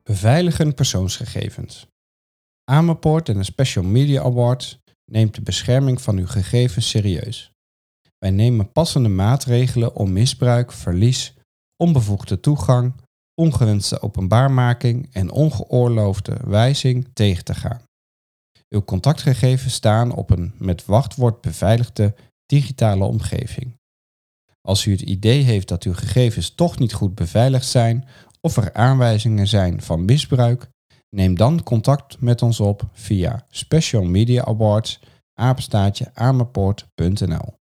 Beveiligen persoonsgegevens. Amerpoort en de Special Media Awards neemt de bescherming van uw gegevens serieus. Wij nemen passende maatregelen om misbruik, verlies, onbevoegde toegang, ongewenste openbaarmaking en ongeoorloofde wijzing tegen te gaan. Uw contactgegevens staan op een met wachtwoord beveiligde digitale omgeving. Als u het idee heeft dat uw gegevens toch niet goed beveiligd zijn of er aanwijzingen zijn van misbruik, neem dan contact met ons op via specialmediaawards@amerpoort.nl.